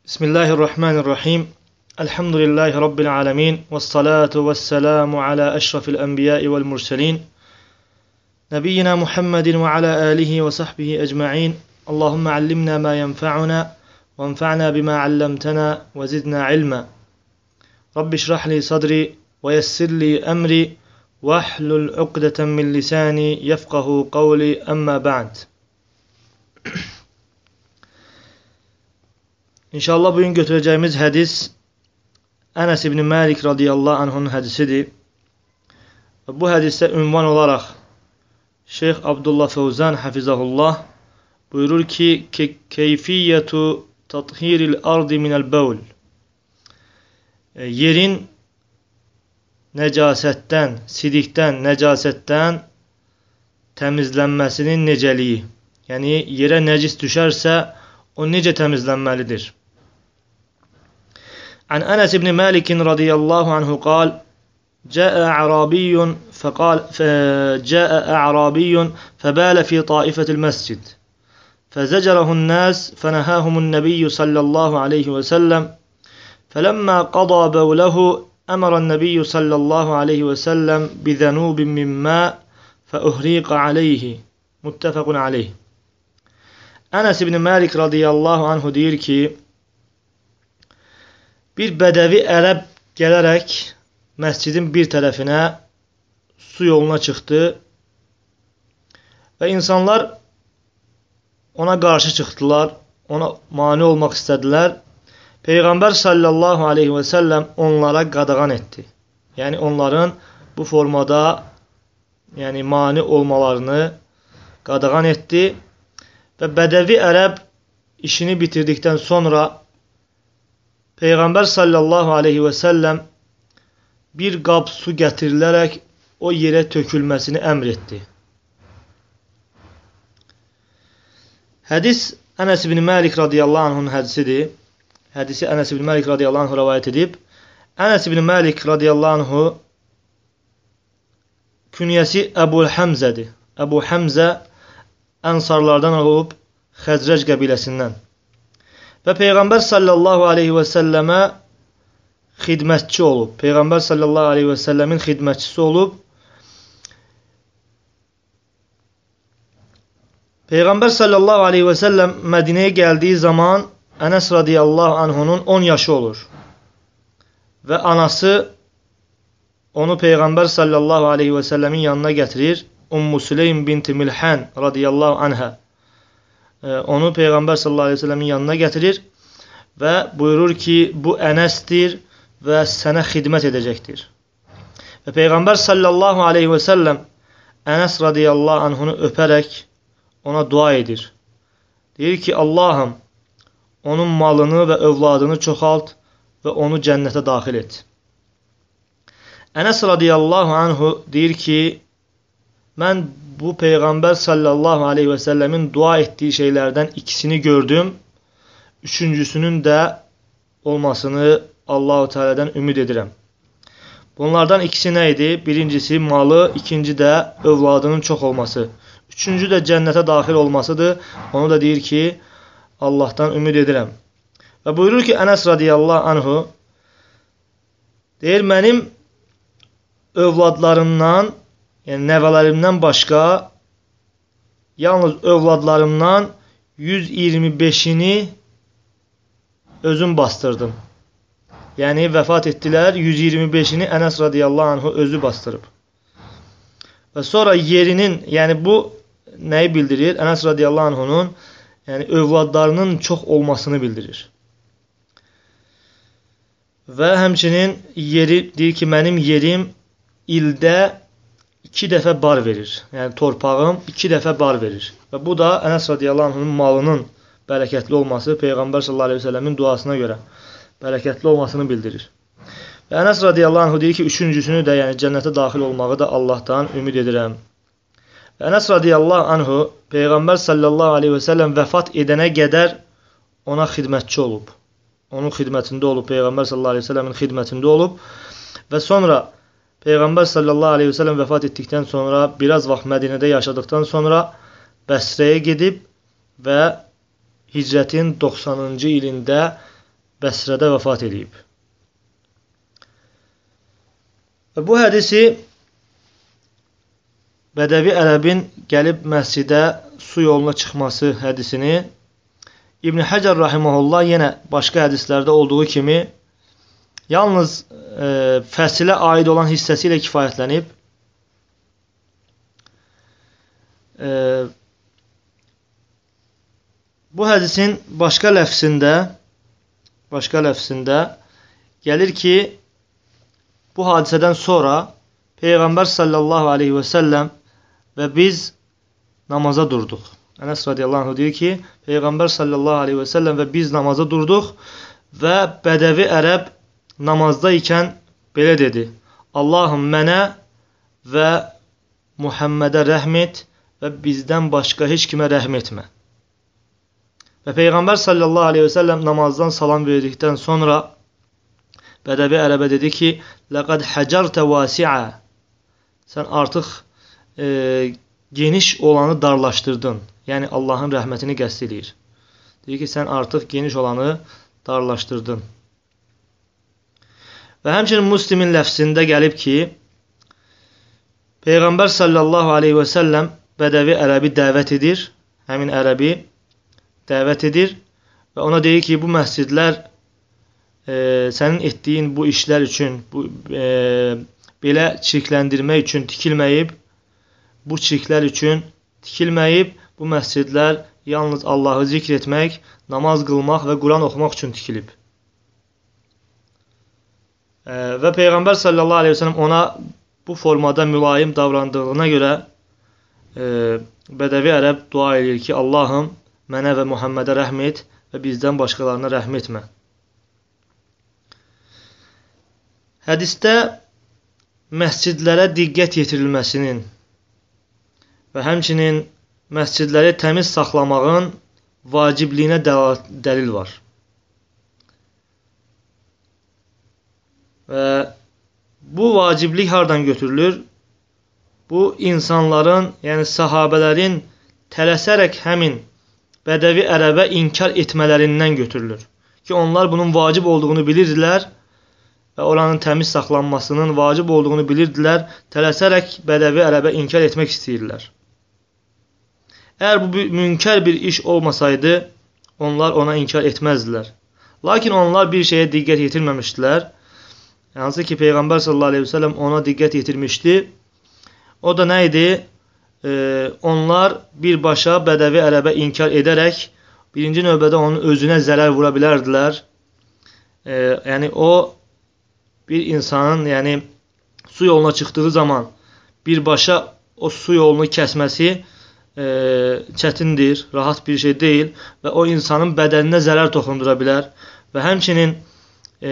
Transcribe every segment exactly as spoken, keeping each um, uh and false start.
Bismillahirrahmanirrahim. Elhamdülillahi Rabbil alemin. Vessalatu vesselamu ala eşrafil enbiyai vel murselin. Nebiyyina Muhammedin ve ala alihi ve sahbihi ecma'in. Allahümme allimna ma yenfa'una ve enfa'na bima allamtana ve zidna ilma. Rabbi şrahli sadri ve yessirli emri ve ahlul uqdeten min lisani yefkahu kavli emma ba'd. İnşallah bugün götüreceğimiz hadis Enes İbni Malik radıyallahu anh'ın hadisidir. Bu hadiste ünvan olarak Şeyh Abdullah Fevzan hafizahullah buyurur ki keyfiyetu tathiril ardi minel bevl, yerin necasetten, sidikten, necasetten temizlenmesinin neceliği. Yani yere necis düşerse o nece temizlenmelidir. عن أنس بن مالك رضي الله عنه قال جاء أعرابي فقال جاء أعرابي فبال في طائفة المسجد فزجره الناس فنهاهم النبي صلى الله عليه وسلم فلما قضى بوله أمر النبي صلى الله عليه وسلم بذنوب من ماء فأهريق عليه متفق عليه. Enes İbni Malik radıyallahu anhu deyir ki, bir bədəvi ərəb gələrək məscidin bir tərəfinə su yoluna çıxdı və insanlar ona qarşı çıxdılar, ona mane olmaq istədilər. Peyğəmbər sallallahu aleyhi və səlləm onlara qadağan etdi. Yəni onların bu formada yəni mane olmalarını qadağan etdi və bədəvi ərəb işini bitirdikdən sonra Peyğəmbər sallallahu aleyhi və səlləm bir qab su gətirilərək o yerə tökülməsini əmr etdi. Hədis Enes ibn Malik radıyallahu anh'ın hədisidir. Hədisi Enes ibn Malik radıyallahu anh rivayet edib. Enes ibn Malik radıyallahu anhu künyəsi Əbu Həmzədir. Əbu Həmzə Ənsarlardan olub Xəzrəc qəbiləsindən. Və Peyğəmbər sallallahu aleyhi və səlləmə xidmətçi olub. Peyğəmbər sallallahu aleyhi və səlləmin xidmətçisi olub. Peyğəmbər sallallahu aleyhi və səlləm Mədinəyə gəldiyi zaman Ənəs radiyallahu anhunun on yaşı olur. Və anası onu Peyğəmbər sallallahu aleyhi və səlləmin yanına gətirir. Ummu Süleym binti Milhan radiyallahu anhə. Onu Peyğəmbər sallallahu aleyhi ve sellemin yanına gətirir və buyurur ki, bu Ənəsdir və sənə xidmət edəcəkdir. Və Peyğəmbər sallallahu aleyhi ve sellem Ənəs radiyallahu anhunu öpərək ona dua edir. Deyir ki, Allahım, onun malını və övladını çoxalt və onu cənnətə daxil et. Ənəs radiyallahu anhu deyir ki, mən bu Peyğəmbər sallallahu aleyhi və səlləmin dua etdiyi şeylərdən ikisini gördüm. Üçüncüsünün də olmasını Allah-u Teala'dan ümid edirəm. Bunlardan ikisi nə idi? Birincisi malı, ikinci də övladının çox olması. Üçüncü də cənnətə daxil olmasıdır. Onu da deyir ki, Allahdan ümid edirəm. Və buyurur ki, Ənəs radiyallahu anhu deyir, mənim övladlarımdan, yəni nəvələrimdən başqa yalnız övladlarımdan yüz iyirmi beşini özüm bastırdım. Yəni vəfat etdilər, yüz iyirmi beşini Ənəs radiyallahu anhu özü bastırıb. Və sonra yerinin, yəni bu nəyi bildirir? Ənəs radiyallahu anhunun yəni övladlarının çox olmasını bildirir. Və həmçinin yeri deyir ki, mənim yerim ildə iki dəfə bar verir. Yəni torpağım iki dəfə bar verir. Və bu da Ənəs radiyallahu anh'ın malının bərəkətli olması, Peyğəmbər sallallahu aleyhi ve səlləmin duasına görə bərəkətli olmasını bildirir. Və Ənəs radiyallahu anhu deyir ki, üçüncüsünü də, yəni cənnətə daxil olmağı da Allahdan ümid edirəm. Və Ənəs radiyallahu anhu Peyğəmbər sallallahu aleyhi ve səlləm vəfat edənə qədər ona xidmətçi olub. Onun xidmətində olub, Peyğəmbər sallallahu aleyhi ve səlləmin xidmətində olub. Və sonra Peyğəmbər sallallahu aleyhi ve sellem vəfat etdikdən sonra, biraz vaxt Mədinədə yaşadıktan sonra Bəsrəyə gedib və hicrətin doxsanıncı ilində Bəsrədə vəfat edib. Və bu hədisi Bədəvi ərəbin gəlib məscidə su yoluna çıxması hədisini İbn Həcər rahimehullah yenə başqa hədislərdə olduğu kimi yalnız e, fəsilə aid olan hissəsi ilə kifayətlənib. E, bu hədisin başqa ləfsində başqa ləfsində gəlir ki, bu hadisədən sonra Peyğəmbər sallallahu aleyhi və səlləm və biz namaza durduq. Ənəs radiyallahu anh deyir ki, Peyğəmbər sallallahu aleyhi və səlləm və biz namaza durduq və Bədəvi ərəb namazda ikən belə dedi: Allahım mənə və Muhammədə rəhm et və bizdən başqa heç kimə rəhm etmə. Və Peyğəmbər sallallahu aleyhi və səlləm namazdan salam verdikdən sonra Bədəvi ərəbə dedi ki, Ləqəd həcərtə vasi'a. Sən artıq e, geniş olanı darlaşdırdın. Yəni Allahın rəhmətini qəsd edir. Deyir ki, sən artıq geniş olanı darlaşdırdın. Və həmçinin Müslimin ləfsində gəlib ki, Peyğəmbər sallallahu aleyhi və səlləm Bədəvi ərəbi dəvət edir. Həmin ərəbi dəvət edir və ona deyir ki, bu məscidlər e, sənin etdiyin bu işlər üçün, bu, e, belə çirkləndirmək üçün tikilməyib, bu çirklər üçün tikilməyib, bu məscidlər yalnız Allahı zikr etmək, namaz qılmaq və Quran oxumaq üçün tikilib. E, və Peyğəmbər sallallahu aleyhi və səlləm ona bu formada mülayim davrandığına görə e, Bədəvi ərəb dua edir ki, Allahım mənə və Muhammədə rəhm et və bizdən başqalarına rəhm etmə. Hədisdə məscidlərə diqqət yetirilməsinin və həmçinin məscidləri təmiz saxlamağın vacibliyinə dəlil var. Və bu vaciblik hardan götürülür? Bu insanların, yəni sahabələrin tələsərək həmin Bədəvi ərəbə inkar etmələrindən götürülür. Ki onlar bunun vacib olduğunu bilirdilər və oranın təmiz saxlanmasının vacib olduğunu bilirdilər, tələsərək Bədəvi ərəbə inkar etmək istəyirlər. Əgər bu münkər bir iş olmasaydı, onlar ona inkar etməzdilər. Lakin onlar bir şeyə diqqət yetirməmişdilər. Hansı ki, Peyğəmbər sallallahu aleyhi və səlləm ona diqqət yetirmişdi. O da nə idi? Ee, onlar birbaşa Bədəvi ərəbə inkar edərək, birinci növbədə onun özünə zərər vura bilərdilər. Ee, yəni o, bir insanın yəni, su yoluna çıxdığı zaman birbaşa o su yolunu kəsməsi e, çətindir, rahat bir şey deyil və o insanın bədəninə zərər toxundura bilər və həmçinin e,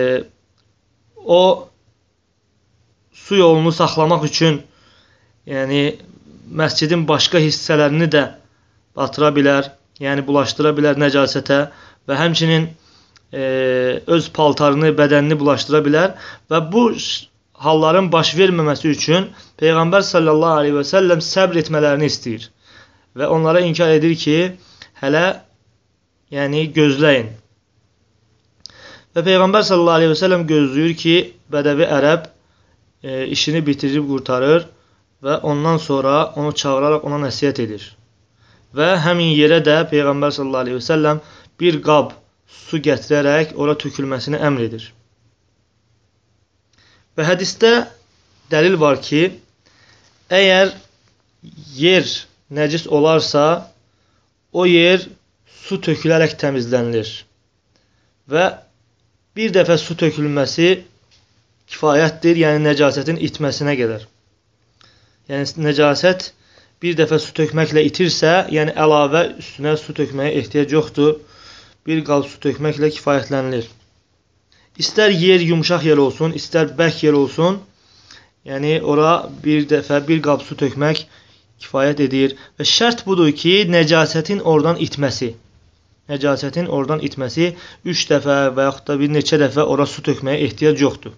o su yolunu saxlamaq üçün yəni məscidin başqa hissələrini də batıra bilər, yəni bulaşdıra bilər nəcasətə və həmçinin e, öz paltarını, bədənini bulaşdıra bilər və bu halların baş verməməsi üçün Peyğəmbər sallallahu aleyhi və səlləm səbr etmələrini istəyir. Və onlara inkar edir ki, hələ yəni gözləyin. Və Peyğəmbər sallallahu aleyhi və səlləm gözləyir ki, Bədəvi ərəb e, işini bitirib qurtarır və ondan sonra onu çağıraraq ona nəsihət edir. Və həmin yerə də Peyğəmbər sallallahu aleyhi və səlləm bir qab su gətirərək ora tökülməsini əmr edir. Və hədisdə dəlil var ki, əgər yer nəcis olarsa, o yer su tökülərək təmizlənilir. Və bir dəfə su tökülməsi kifayətdir, yəni nəcasətin itməsinə qədər. Yəni nəcasət bir dəfə su tökməklə itirsə, yəni əlavə üstünə su tökməyə ehtiyac yoxdur. Bir qab su tökməklə kifayətlənilir. İstər yer yumşaq yer olsun, istər bərk yer olsun, yəni ora bir dəfə bir qab su tökmək kifayət edir. Və şərt budur ki, nəcasətin oradan itməsi. Nəcasətin oradan itməsi üç dəfə və yaxud da bir neçə dəfə ora su tökməyə ehtiyac yoxdur.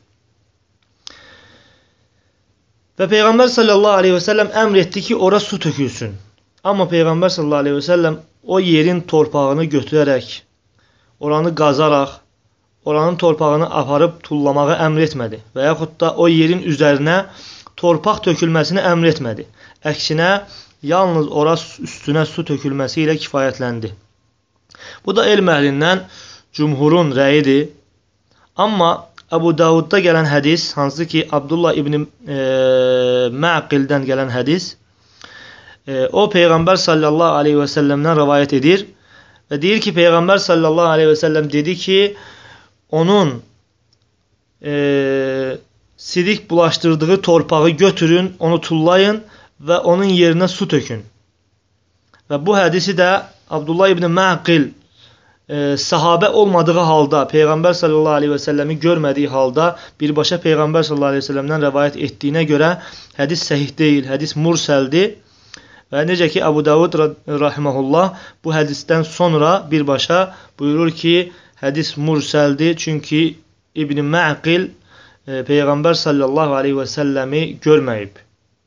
Və Peyğəmbər sallallahu aleyhi və səlləm əmr etdi ki, ora su tökülsün. Amma Peyğəmbər sallallahu aleyhi və səlləm o yerin torpağını götürərək, oranı qazaraq oranın torpağını aparıb tullamağı əmr etmədi və yaxud da o yerin üzərinə torpaq tökülməsini əmr etmədi. Əksinə, yalnız ora üstünə su tökülməsi ilə kifayətləndi. Bu da elm əhlindən cümhurun rəyidir. Amma Əbu Davudda gələn hədis, hansı ki Abdullah ibn e, Məqildən gələn hədis, e, o Peyğəmbər sallallahu aleyhi və səlləmdən rəvayət edir və deyir ki, Peyğəmbər sallallahu aleyhi və səlləm dedi ki, onun e, sidik bulaşdırdığı torpağı götürün, onu tullayın və onun yerinə su tökün. Və bu hədisi də Abdullah ibn Məqil e, sahabə olmadığı halda, Peyğəmbər sallallahu aleyhi və səlləmi görmədiyi halda birbaşa Peyğəmbər sallallahu aleyhi və səlləmdən rəvayət etdiyinə görə hədis səhih deyil, hədis mursəldir. Və necə ki Əbu Davud rahiməhullah bu hədisdən sonra birbaşa buyurur ki, hədis mursəldir, çünki İbn Məqil e, Peyğəmbər sallallahu aleyhi və səlləmi görməyib.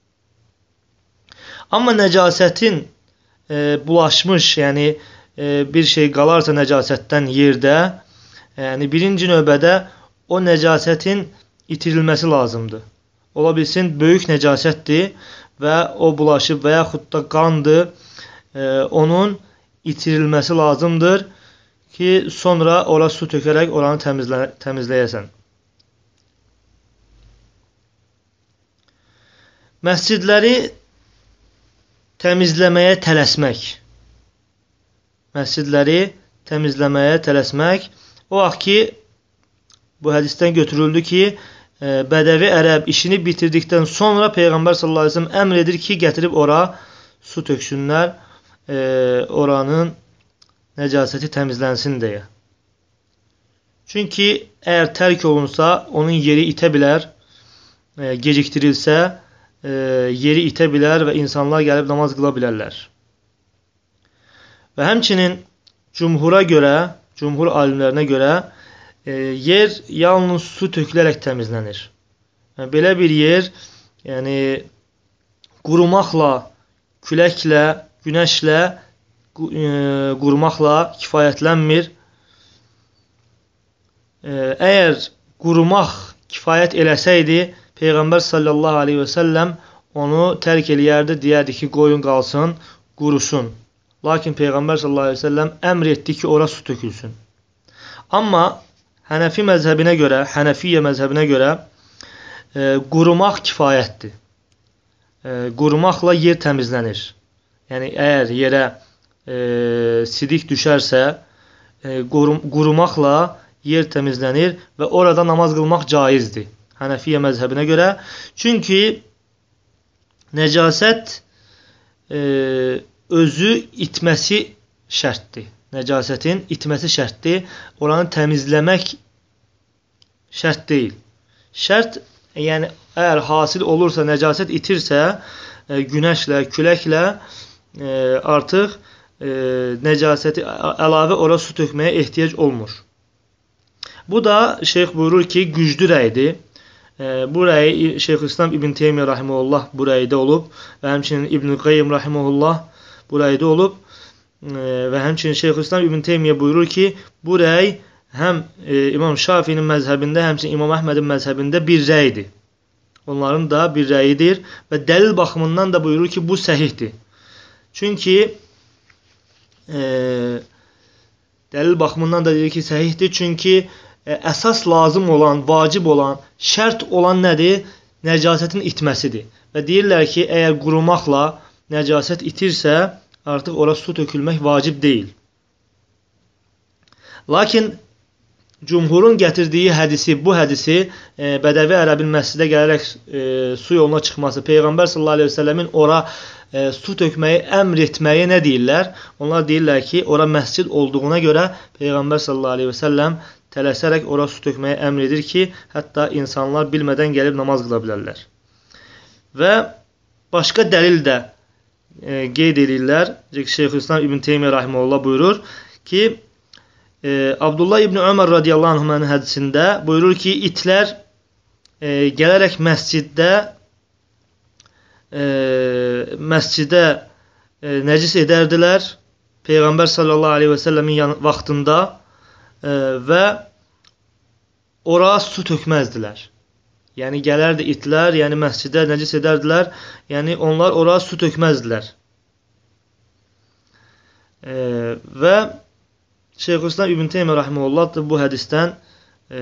Amma nəcasətin e, bulaşmış, yəni e, bir şey qalarsa nəcasətdən yerdə, yəni birinci növbədə o nəcasətin itirilməsi lazımdır. Ola bilsin, böyük nəcasətdir və o bulaşıb və yaxud da qandır, e, onun itirilməsi lazımdır ki, sonra ora su tökərək oranı təmizlə təmizləyəsən. Məscidləri təmizləməyə tələsmək. Məscidləri təmizləməyə tələsmək. O vaxt ki, bu hədisdən götürüldü ki, Bədəvi ərəb işini bitirdikdən sonra Peyğəmbər sallallahu aleyhi ve sellem əmr edir ki, gətirib ora su töksünlər, e, oranın nəcasəti təmizlənsin deyə. Çünki əgər tərk olunsa, onun yeri itə bilər, e, gecikdirilsə, e, yeri itə bilər və insanlar gəlib namaz qıla bilərlər. Və həmçinin cümhura görə, cümhur alimlərinə görə, E, yer yalnız su tökülərək təmizlənir. Yəni, belə bir yer, yəni qurumaqla, küləklə, günəşlə e, qurumaqla kifayətlənmir. E, əgər qurumaq kifayət eləsəydi, Peyğəmbər sallallahu aleyhi və səlləm onu tərk eləyərdi, deyərdi ki, qoyun qalsın, qurusun. Lakin Peyğəmbər sallallahu aleyhi və səlləm əmr etdi ki, ora su tökülsün. Amma Hənəfi məzhəbinə görə, Hənəfiyyə məzhəbinə görə e, qurumaq kifayətdir. E, qurumaqla yer təmizlənir. Yəni, əgər yerə e, sidik düşərsə, e, qurum, qurumaqla yer təmizlənir və orada namaz qılmaq caizdir. Hənəfiyyə məzhəbinə görə. Çünki nəcasət e, özü itməsi şərtdir. Nəcasətin itməsi şərtdir. Oranı təmizləmək şərt deyil. Şərt, yəni əgər hasil olursa, nəcasət itirsə, e, günəşlə, küləklə e, artıq e, nəcasəti əlavə ora su tökməyə ehtiyac olmur. Bu da şeyx buyurur ki, güclü rəydir. E, bu rəyi Şeyxülislam İbn Teymiyyə rahimehullah bu rəydə olub və həmçinin İbn Qayyim rahimehullah bu rəydə olub. Və həmçinin Şeyxülislam İbn Teymiyyə buyurur ki, bu rəy həm e, İmam Şafinin məzhəbində, həmçinin İmam Əhmədin məzhəbində bir rəydir. Onların da bir rəyidir və dəlil baxımından da buyurur ki, bu səhihdir. Çünki e, dəlil baxımından da deyir ki, səhihdir. Çünki e, əsas lazım olan, vacib olan, şərt olan nədir? Nəcasətin itməsidir. Və deyirlər ki, əgər qurumaqla nəcasət itirsə, artıq ora su tökülmək vacib deyil. Lakin cümhurun gətirdiyi hədisi, bu hədisi e, Bədəvi ərəbin məscidə gələrək e, su yoluna çıxması, Peyğəmbər sallallahu aleyhi və səlləmin ora e, su tökməyi əmr etməyi nə deyirlər? Onlar deyirlər ki, ora məscid olduğuna görə Peyğəmbər sallallahu aleyhi və səlləm tələsərək ora su tökməyi əmr edir ki, hətta insanlar bilmədən gəlib namaz qıla bilərlər. Və başqa dəlil də E, qeyd edirlər. Şeyxülislam İbn Teymiyyə rahimehullah buyurur ki, e, Abdullah İbn Ömər radiyallahu anh'ın hədisində buyurur ki, itlər e, gələrək məsciddə e, məscidə e, nəcis edərdilər Peyğəmbər sallallahu aleyhi və səlləmin vaxtında e, və ora su tökməzdilər. Yəni gələrdi itlər, yəni məscidə nəcis edərdilər, yəni onlar ora su tökməzdilər. E, və Şeyxülislam İbn Teymiyyə rahimehullah da bu hədisdən e,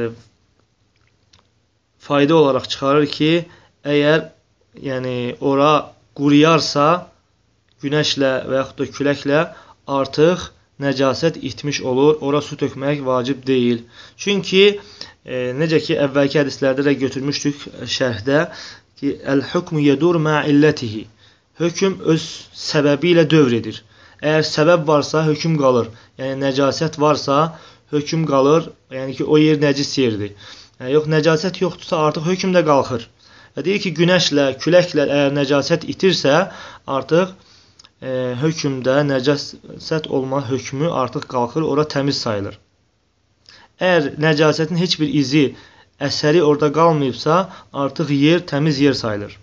fayda olaraq çıxarır ki, əgər yəni ora quruyarsa, günəşlə və yaxud da küləklə artıq nəcasət itmiş olur, ora su tökmək vacib deyil. Çünki e, necə ki əvvəlki hədislərdə də götürmüşdük şərhdə ki, əl-hukmu yedur ma illətihi. Hökm öz səbəbi ilə dövr edir. Əgər səbəb varsa, hökm qalır. Yəni nəcasət varsa, hökm qalır. Yəni ki, o yer nəcis yerdir. Yəni, yox, nəcasət yoxdursa, artıq hökm də qalxır. Və deyir ki, günəşlə, küləklə əgər nəcasət itirsə, artıq e, hökmdə nəcasət olma hökmü artıq qalxır, ora təmiz sayılır. Əgər nəcasətin heç bir izi, əsəri orada qalmayıbsa, artıq yer təmiz yer sayılır.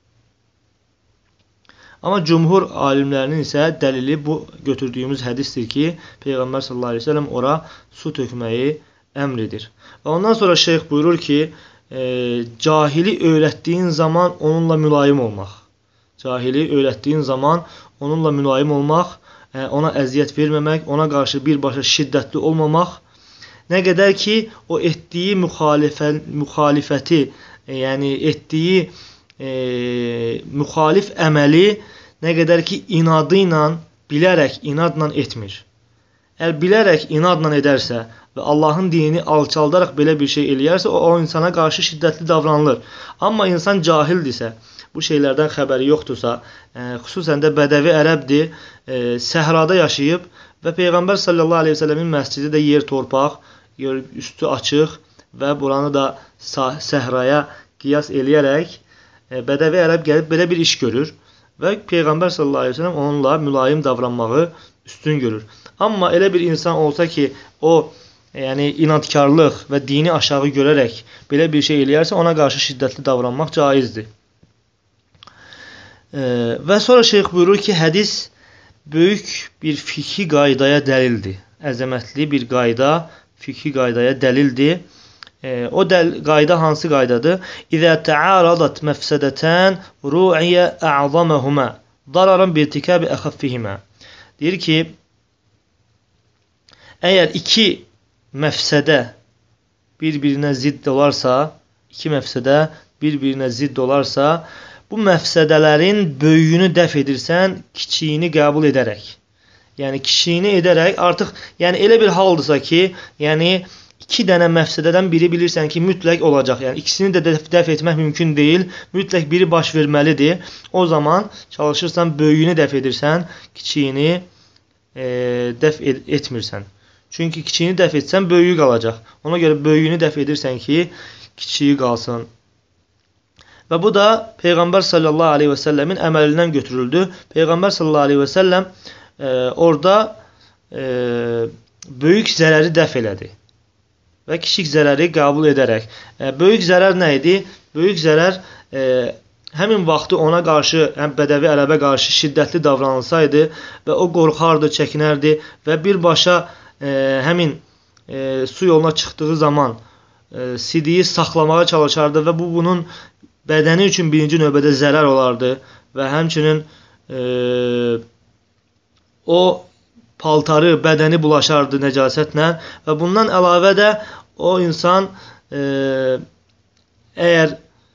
Amma cümhur alimlərinin isə dəlili bu götürdüyümüz hədisdir ki, Peyğəmbər sallallahu əleyhi və səlləm ora su tökməyi əmr edir. Və ondan sonra şeyx buyurur ki, e, cahili öyrətdiyin zaman onunla mülayim olmaq. Cahili öyrətdiyin zaman onunla mülayim olmaq, e, ona əziyyət verməmək, ona qarşı birbaşa şiddətli olmamaq, nə qədər ki, o etdiyi müxalifə, müxalifəti, e, yəni etdiyi e, müxalif əməli nə qədər ki, inadı ilə, bilərək, inadla etmir. Əgər bilərək, inadla edərsə və Allahın dinini alçaldaraq belə bir şey eləyərsə, o, o insana qarşı şiddətli davranılır. Amma insan cahildirsə, bu şeylərdən xəbəri yoxdursa, e, xüsusən də bədəvi ərəbdir, e, səhrada yaşayıb və Peyğəmbər sallallahu aleyhi ve səlləmin məscidi də yer torpaq, üstü açıq və buranı da səhraya qiyas eləyərək e, bədəvi ərəb gəlib belə bir iş görür və Peyğəmbər sallallahu aleyhi ve səlləm onunla mülayim davranmağı üstün görür. Amma elə bir insan olsa ki, o yəni inadkarlıq və dini aşağı görərək belə bir şey eləyərsə, ona qarşı şiddətli davranmaq caizdir. E, və sonra şeyx buyurur ki, hədis böyük bir fikhi qaydaya dəlildir. Əzəmətli bir qayda, fikhi qaydaya dəlildir. E, o dəl, qayda hansı qaydadır? İzə təaradat məfsədətən ru'iyə ə'zaməhumə dararan birtikabi əxəffihimə. Deyir ki, əgər iki məfsədə bir-birinə zidd olarsa, iki məfsədə bir-birinə zidd olarsa, bu məfsədələrin böyüyünü dəf edirsən, kiçiyini qəbul edərək. Yəni, kiçiyini edərək, artıq, yəni elə bir haldırsa ki, yəni iki dənə məfsədədən biri bilirsən ki, mütləq olacaq. Yəni, ikisini də dəf, dəf etmək mümkün deyil, mütləq biri baş verməlidir. O zaman çalışırsan, böyüyünü dəf edirsən, kiçiyini e, dəf et, etmirsən. Çünki kiçiyini dəf etsən, böyüyü qalacaq. Ona görə böyüyünü dəf edirsən ki, kiçiyi qalsın. Və bu da Peyğəmbər sallallahu aleyhi və səlləmin əməlindən götürüldü. Peyğəmbər sallallahu aleyhi və səlləm e, orada e, böyük zərəri dəf elədi. Və kiçik zərəri qəbul edərək. E, böyük zərər nə idi? Böyük zərər e, həmin vaxtı ona qarşı, həm bədəvi ərəbə qarşı şiddətli davranılsaydı və o qorxardı, çəkinərdi və birbaşa e, həmin e, su yoluna çıxdığı zaman e, sidiyi saxlamağa çalışardı və bu bunun bədəni üçün birinci növbədə zərər olardı və həmçinin e, o paltarı, bədəni bulaşardı nəcasətlə və bundan əlavə də o insan e, əgər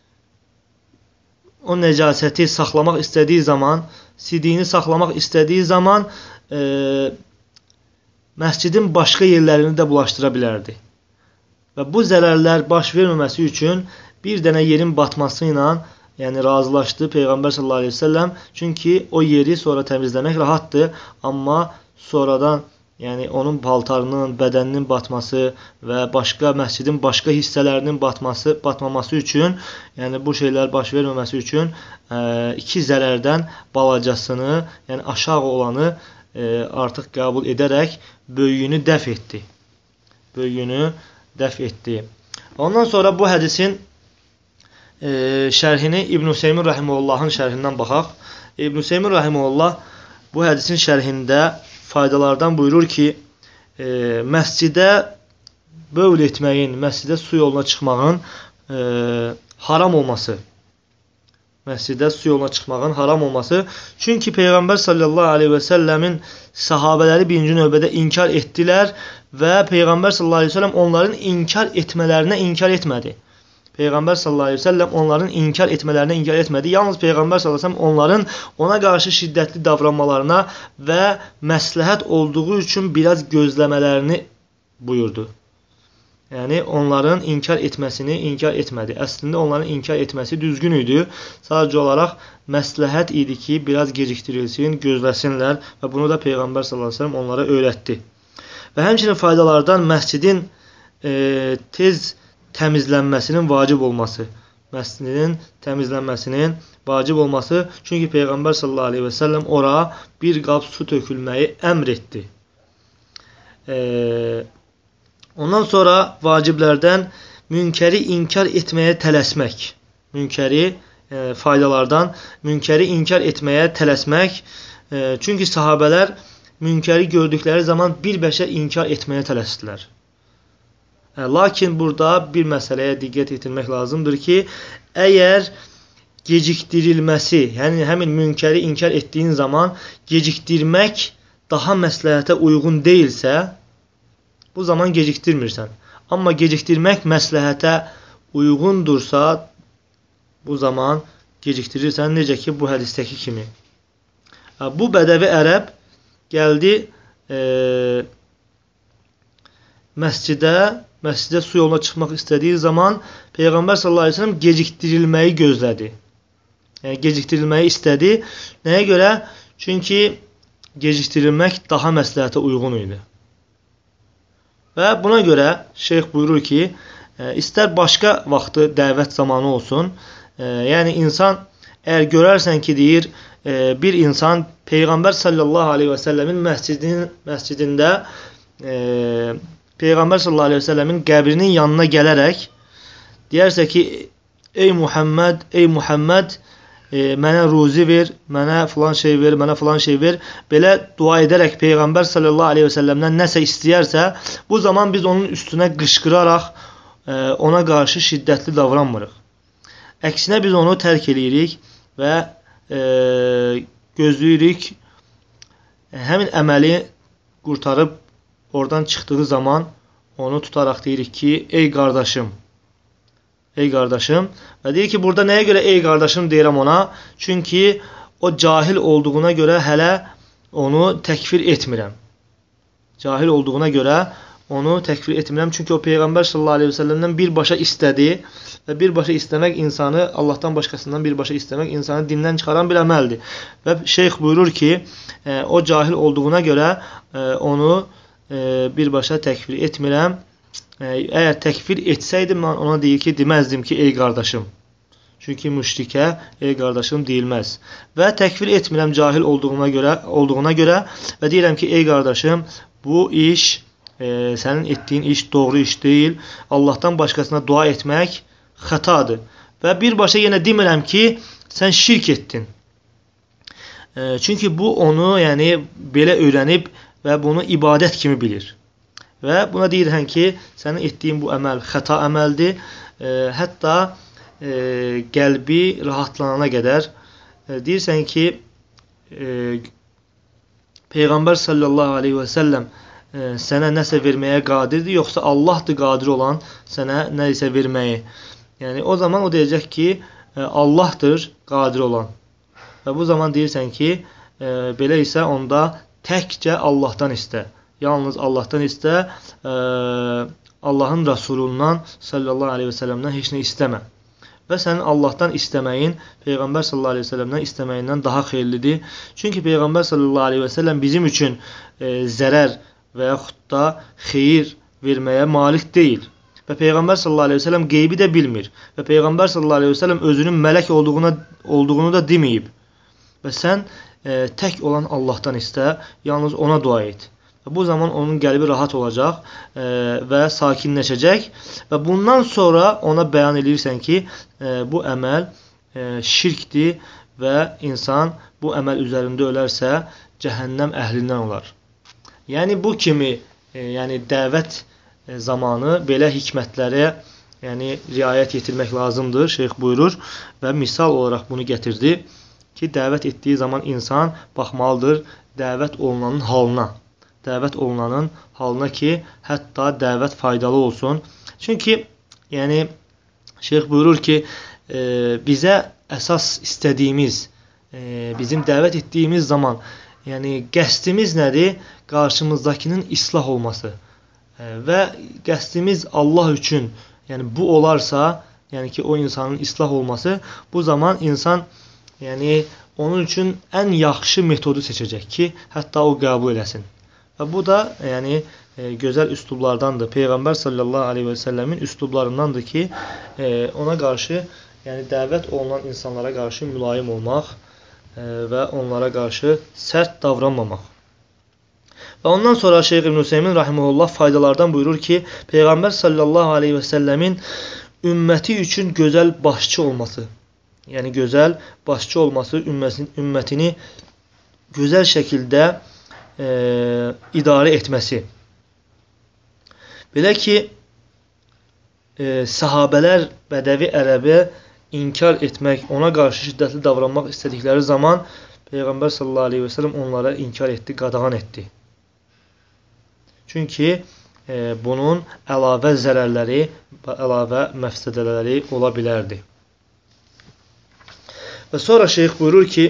o nəcasəti saxlamaq istədiyi zaman, sidiyini saxlamaq istədiyi zaman e, məscidin başqa yerlərini də bulaşdıra bilərdi. Və bu zərərlər baş verməməsi üçün bir dənə yerin batması ilə yəni razılaşdı Peyğəmbər sallallahu aleyhi ve səlləm. Çünki o yeri sonra təmizləmək rahatdır, amma sonradan yəni onun paltarının, bədəninin batması və başqa məscidin başqa hissələrinin batması, batmaması üçün, yəni bu şeylər baş verməməsi üçün e, iki zərərdən balacasını, yəni aşağı olanı e, artıq qəbul edərək böyüyünü dəf etdi. Böyüyünü dəf etdi. Ondan sonra bu hədisin e, şərhini İbn Hüseymin Rahimullahın şərhindən baxaq. İbn Hüseymin Rahimullah bu hədisin şərhində faydalardan buyurur ki, e, məscidə bövl etməyin, məscidə su yoluna çıxmağın e, haram olması. Məscidə su yoluna çıxmağın haram olması. Çünki Peyğəmbər sallallahu aleyhi və səlləmin sahabələri birinci növbədə inkar etdilər və Peyğəmbər sallallahu aleyhi və səlləm onların inkar etmələrinə inkar etmədi. Peyğəmbər sallallahu aleyhi və səlləm onların inkar etmələrinə inkar etmədi. Yalnız Peyğəmbər sallallahu aleyhi və səlləm onların ona qarşı şiddətli davranmalarına və məsləhət olduğu üçün biraz gözləmələrini buyurdu. Yəni, onların inkar etməsini inkar etmədi. Əslində, onların inkar etməsi düzgün idi. Sadəcə olaraq məsləhət idi ki, biraz gecikdirilsin, gözləsinlər və bunu da Peyğəmbər sallallahu əleyhi və səlləm onlara öyrətdi. Və həmçinin faydalardan məscidin e, tez təmizlənməsinin vacib olması. Məscidin təmizlənməsinin vacib olması. Çünki Peyğəmbər sallallahu əleyhi və səlləm ora bir qab su tökülməyi əmr etdi. Eee Ondan sonra vaciblərdən münkəri inkar etməyə tələsmək. Münkəri e, faydalardan münkəri inkar etməyə tələsmək. E, çünki sahabələr münkəri gördükləri zaman birbaşa inkar etməyə tələsdilər. E, lakin burada bir məsələyə diqqət yetirmək lazımdır ki, əgər gecikdirilməsi, yəni həmin münkəri inkar etdiyin zaman gecikdirmək daha məsləhətə uyğun deyilsə, bu zaman gecikdirmirsən. Amma gecikdirmək məsləhətə uyğundursa, bu zaman gecikdirirsən. Necə ki, bu hədistəki kimi. Bu bədəvi ərəb gəldi e, məscidə, məscidə su yoluna çıxmaq istədiyi zaman Peyğəmbər sallallahu əleyhi və səlləm gecikdirilməyi gözlədi. Yəni, gecikdirilməyi istədi. Nəyə görə? Çünki gecikdirilmək daha məsləhətə uyğun idi. Və buna görə şeyx buyurur ki, e, istər başqa vaxtı dəvət zamanı olsun, e, yəni insan, əgər görərsən ki, deyir, e, bir insan Peyğəmbər sallallahu aleyhi və səlləmin məscidin, məscidində e, Peyğəmbər sallallahu aleyhi və səlləmin qəbrinin yanına gələrək deyərsə ki, ey Muhammed, ey Muhammed, e, mənə ruzi ver, mənə filan şey ver, mənə filan şey ver, belə dua edərək Peyğəmbər sallallahu aleyhi və səlləmdən nəsə istəyərsə, bu zaman biz onun üstünə qışqıraraq e, ona qarşı şiddətli davranmırıq. Əksinə biz onu tərk edirik və e, gözləyirik, həmin əməli qurtarıb oradan çıxdığı zaman onu tutaraq deyirik ki, ey qardaşım, ey qardaşım, və deyir ki, burada nəyə görə ey qardaşım deyirəm ona? Çünki o cahil olduğuna görə hələ onu təkfir etmirəm. Cahil olduğuna görə onu təkfir etmirəm. Çünki o Peyğəmbər sallallahu aleyhi və səlləmdən birbaşa istədi və birbaşa istəmək insanı, Allahdan başqasından birbaşa istəmək insanı dindən çıxaran bir əməldir. Və şeyx buyurur ki, e, o cahil olduğuna görə e, onu e, birbaşa təkfir etmirəm. Əgər təkfir etsəydim, mən ona deyir ki, deməzdim ki, ey qardaşım. Çünki müşrikə ey qardaşım deyilməz. Və təkfir etmirəm cahil olduğuna görə, olduğuna görə və deyirəm ki, ey qardaşım, bu iş, e, sənin etdiyin iş doğru iş deyil. Allahdan başqasına dua etmək xətadır. Və birbaşa yenə demirəm ki, sən şirk etdin. E, çünki bu onu, yəni, belə öyrənib və bunu ibadət kimi bilir. Və buna deyirəm ki, sənin etdiyin bu əməl xəta əməldir. E, hətta e, qəlbi rahatlanana qədər e, deyirsən ki, e, Peyğəmbər sallallahu aleyhi və səlləm e, sənə nəsə verməyə qadirdir, yoxsa Allahdır qadir olan sənə nəsə verməyi. Yəni, o zaman o deyəcək ki, e, Allahdır qadir olan. Və bu zaman deyirsən ki, e, belə isə onda təkcə Allahdan istə. Yalnız Allahdan istə, e, Allahın Rasulundan sallallahu aleyhi və səlləmdən heç nə istəmə. Və sənin Allahdan istəməyin Peyğəmbər sallallahu aleyhi və səlləmdən istəməyindən daha xeyirlidir. Çünki Peyğəmbər sallallahu aleyhi və səlləm bizim üçün e, zərər və yaxud da xeyir verməyə malik deyil. Və Peyğəmbər sallallahu aleyhi və səlləm qeybi də bilmir. Və Peyğəmbər sallallahu aleyhi və səlləm özünün mələk olduğuna, olduğunu da deməyib. Və sən e, tək olan Allahdan istə, yalnız ona dua et. Bu zaman onun qəlbi rahat olacaq e, və sakinləşəcək və bundan sonra ona bəyan edirsən ki, e, bu əməl e, şirkdir və insan bu əməl üzərində ölərsə cəhənnəm əhlindən olar. Yəni bu kimi e, yəni dəvət zamanı belə hikmətlərə yəni riayət etdirmək lazımdır, şeyx buyurur və misal olaraq bunu gətirdi ki, dəvət etdiyi zaman insan baxmalıdır dəvət olunanın halına. Dəvət olunanın halına ki, hətta dəvət faydalı olsun. Çünki yəni şeyx buyurur ki, e, bizə əsas istədiyimiz, e, bizim dəvət etdiyimiz zaman yəni qəsdimiz nədir? Qarşımızdakının islah olması. E, və qəsdimiz Allah üçün, yəni bu olarsa, yəni ki o insanın islah olması, bu zaman insan yəni onun üçün ən yaxşı metodu seçəcək ki, hətta o qəbul eləsin. Və bu da yəni e, gözəl üslublardandır. Peyğəmbər sallallahu aleyhi və səlləmin üslublarındandır ki, e, ona qarşı, yəni dəvət olunan insanlara qarşı mülayim olmaq e, və onlara qarşı sərt davranmamaq. Və ondan sonra Şeyx İbn Hüseymin rahimehullah faydalardan buyurur ki, Peyğəmbər sallallahu aleyhi və səlləmin ümməti üçün gözəl başçı olması, yəni gözəl başçı olması, ümmətini gözəl şəkildə e, idarə etməsi. Belə ki, e, sahabələr bədəvi ərəbə inkar etmək, ona qarşı şiddətli davranmaq istədikləri zaman Peyğəmbər sallallahu aleyhi və səlləm onlara inkar etdi, qadağan etdi. Çünki e, bunun əlavə zərərləri, əlavə məfsədələri ola bilərdi. Və sonra şeyx buyurur ki,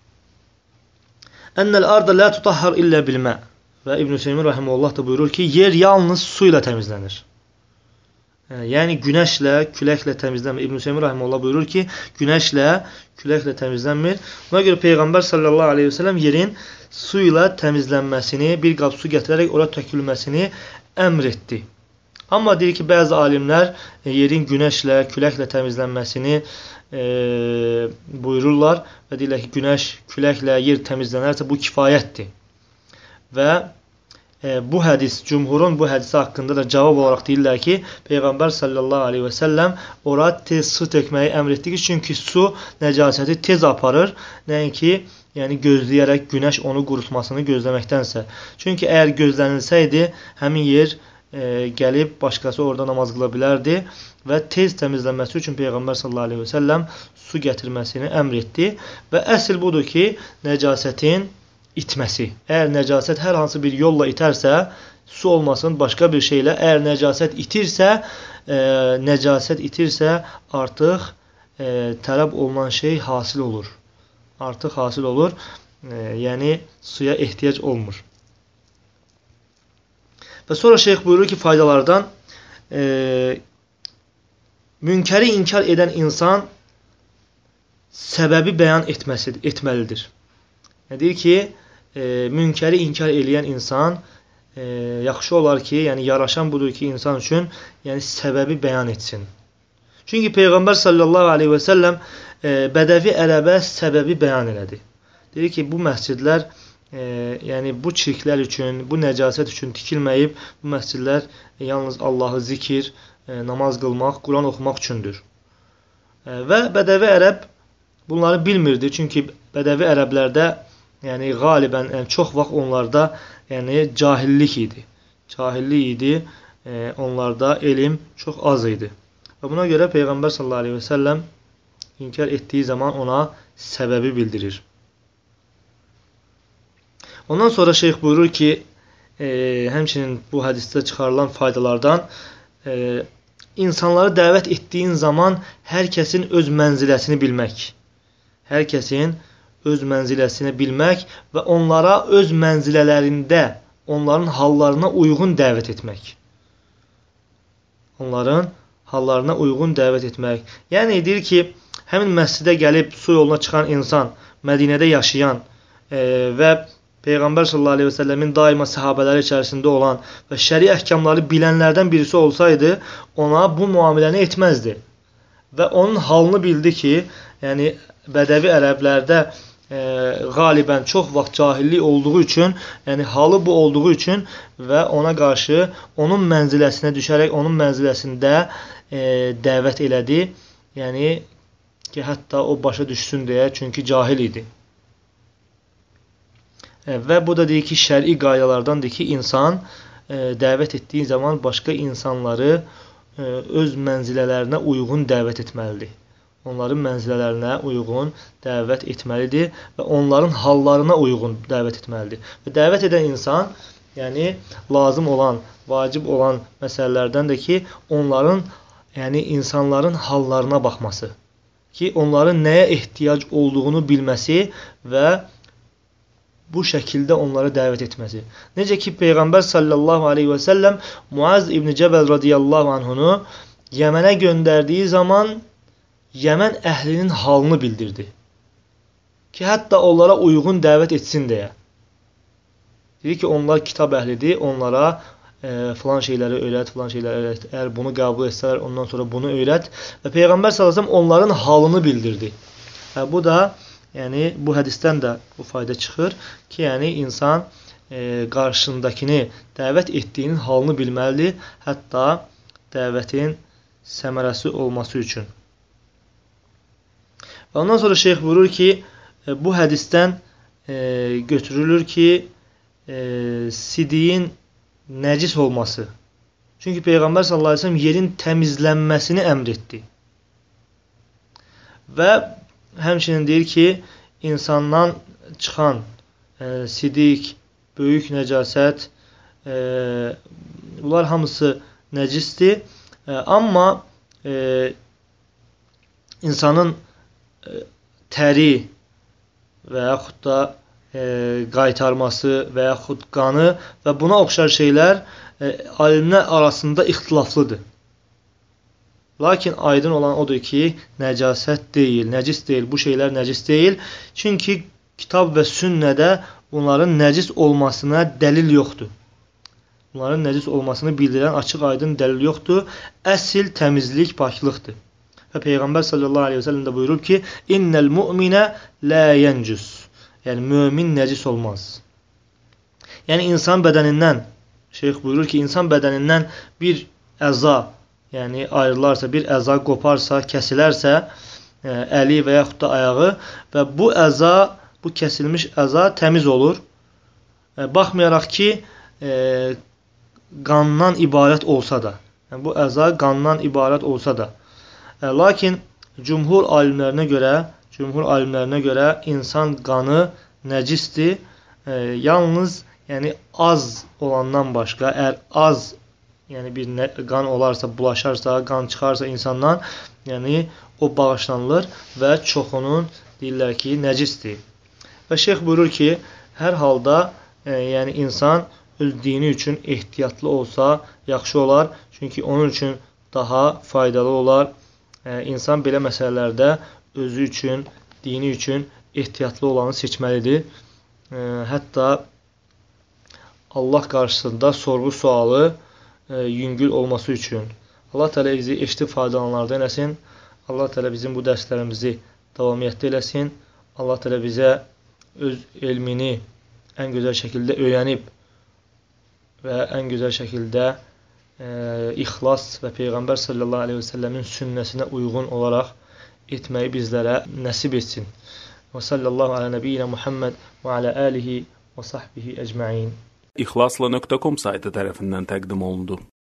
Ennel arda la tutahhar illə bilmə. Və İbn Hüseymin rahimehullah da buyurur ki, yer yalnız su ilə təmizlənir. Yəni günəşlə, küləklə təmizlənmir. İbn Hüseymin rahimehullah buyurur ki, günəşlə, küləklə təmizlənmir. Buna görə Peyğəmbər sallallahu aleyhi və səlləm yerin su ilə təmizlənməsini, bir qab su gətirərək ora tökülməsini əmr etdi. Amma deyir ki, bəzi alimlər yerin günəşlə, küləklə təmizlənməsini e, buyururlar və deyirlər ki, günəş, küləklə yer təmizlənərsə bu kifayətdir. Və e, bu hədis, cümhurun bu hədisi haqqında da cavab olaraq deyirlər ki, Peyğəmbər sallallahu aleyhi və səlləm ora tez su tökməyi əmr etdi ki, çünki su nəcasəti tez aparır, nəinki yəni gözləyərək günəş onu qurutmasını gözləməkdənsə. Çünki əgər gözlənilsəydi, həmin yer e, gəlib başqası orada namaz qıla bilərdi və tez təmizlənməsi üçün Peyğəmbər sallallahu aleyhi və səlləm su gətirməsini əmr etdi. Və əsl budur ki, nəcasətin itməsi. Əgər nəcasət hər hansı bir yolla itərsə, su olmasın başqa bir şeylə, əgər nəcasət itirsə, e, nəcasət itirsə artıq e, tələb olunan şey hasil olur. Artıq hasil olur, e, yəni suya ehtiyac olmur. Və sonra şeyx buyurur ki, faydalardan e, münkəri inkar edən insan səbəbi bəyan etməsi, etməlidir. Yəni, deyir ki, e, münkəri inkar edən insan e, yaxşı olar ki, yəni yaraşan budur ki, insan üçün yəni səbəbi bəyan etsin. Çünki Peyğəmbər sallallahu aleyhi və səlləm e, bədəvi ərəbə səbəbi bəyan elədi. Deyir ki, bu məscidlər e, yəni bu çirklər üçün, bu nəcasət üçün tikilməyib, bu məscidlər e, yalnız Allahı zikir, e, namaz qılmaq, Quran oxumaq üçündür. E, və bədəvi ərəb bunları bilmirdi. Çünki bədəvi ərəblərdə yəni qalibən yəni, çox vaxt onlarda yəni cahillik idi. Cahillik idi, e, onlarda elm çox az idi. Və buna görə Peyğəmbər sallallahu aleyhi və səlləm inkar etdiyi zaman ona səbəbi bildirir. Ondan sonra şeyx buyurur ki, e, həmçinin bu hədisdə çıxarılan faydalardan e, insanları dəvət etdiyin zaman hər kəsin öz mənziləsini bilmək. Hər kəsin öz mənziləsini bilmək və onlara öz mənzilələrində, onların hallarına uyğun dəvət etmək. Onların hallarına uyğun dəvət etmək. Yəni, deyir ki, həmin məscidə gəlib su yoluna çıxan insan, Mədinədə yaşayan e, və Peyğəmbər sallallahu aleyhi və səlləmin daima səhabələri içərisində olan və şəri əhkamları bilənlərdən birisi olsaydı, ona bu müamiləni etməzdi. Və onun halını bildi ki, yəni bədəvi ərəblərdə e, qalibən çox vaxt cahillik olduğu üçün, yəni halı bu olduğu üçün və ona qarşı onun mənziləsinə düşərək, onun mənziləsində E, dəvət elədi. Yəni ki, hətta o başa düşsün deyə, çünki cahil idi. E, və bu da deyir ki, şəri qaydalardandır ki, insan e, dəvət etdiyi zaman başqa insanları e, öz mənzilələrinə uyğun dəvət etməlidir. Onların mənzilələrinə uyğun dəvət etməlidir və onların hallarına uyğun dəvət etməlidir. Və dəvət edən insan, yəni lazım olan, vacib olan məsələlərdən də ki, onların, yəni insanların hallarına baxması, ki, onların nəyə ehtiyac olduğunu bilməsi və bu şəkildə onları dəvət etməsi. Necə ki, Peyğəmbər sallallahu aleyhi və səlləm Muaz ibn Cəbəl radiyallahu anhunu Yəmənə göndərdiyi zaman Yəmən əhlinin halını bildirdi. Ki, hətta onlara uyğun dəvət etsin deyə. Dedi ki, onlar kitab əhlidir, onlara e, filan şeyləri öyrət, filan şeyləri öyrət. Əgər bunu qəbul etsələr, ondan sonra bunu öyrət. Və Peyğəmbər sallallahu aleyhi və səlləm onların halını bildirdi. Və bu da, yəni bu hədisdən də bu fayda çıxır ki, yəni insan e, qarşındakini dəvət etdiyinin halını bilməlidir, hətta dəvətin səmərəsi olması üçün. Və ondan sonra şeyx buyurur ki, e, bu hədisdən e, götürülür ki, e, sidiyin nəcis olması. Çünki Peyğəmbər sallallahu aleyhi və səlləm yerin təmizlənməsini əmr etdi. Və həmçinin deyir ki, insandan çıxan e, sidik, böyük nəcasət, e, bunlar hamısı nəcisdir. E, amma e, insanın e, təri və yaxud da e, qaytarması və yaxud qanı və buna oxşar şeylər e, alimlər arasında ixtilaflıdır. Lakin aydın olan odur ki, nəcasət deyil, nəcis deyil, bu şeylər nəcis deyil. Çünki kitab və sünnədə bunların nəcis olmasına dəlil yoxdur. Bunların nəcis olmasını bildirən açıq aydın dəlil yoxdur. Əsl təmizlik, paklıqdır. Və Peyğəmbər sallallahu aleyhi və səlləm də buyurub ki, İnnəl mu'minə lə yəncüs. Yəni, mömin nəcis olmaz. Yəni, insan bədənindən, şeyx buyurur ki, insan bədənindən bir əza, yəni ayrılarsa, bir əza qoparsa, kəsilərsə, e, əli və yaxud da ayağı və bu əza, bu kəsilmiş əza təmiz olur. E, baxmayaraq ki, e, qandan ibarət olsa da, yəni, bu əza qandan ibarət olsa da. E, lakin cümhur alimlərinə görə, cümhur alimlərinə görə insan qanı nəcisdir. E, yalnız, yəni az olandan başqa, əgər az yəni bir qan olarsa, bulaşarsa, qan çıxarsa insandan, yəni o bağışlanılır və çoxunun deyirlər ki, nəcisdir. Və şeyx buyurur ki, hər halda e, yəni insan öz dini üçün ehtiyatlı olsa yaxşı olar. Çünki onun üçün daha faydalı olar. E, insan belə məsələlərdə özü üçün, dini üçün ehtiyatlı olanı seçməlidir. E, hətta Allah qarşısında sorğu sualı yüngül olması üçün. Allah Teala bizi eşitib faydalananlardan eləsin. Allah Teala bizim bu dərslərimizi davamiyyətli eləsin. Allah Teala bizə öz elmini ən gözəl şəkildə öyrənib və ən gözəl şəkildə e, ixlas və Peyğəmbər sallallahu aleyhi və səlləmin sünnəsinə uyğun olaraq etməyi bizlərə nəsib etsin. Və sallallahu alə nəbiyyinə Muhammed və alə alihi və sahbihi əcməin. İxlasla nöqtə com saytı tərəfindən təqdim olundu.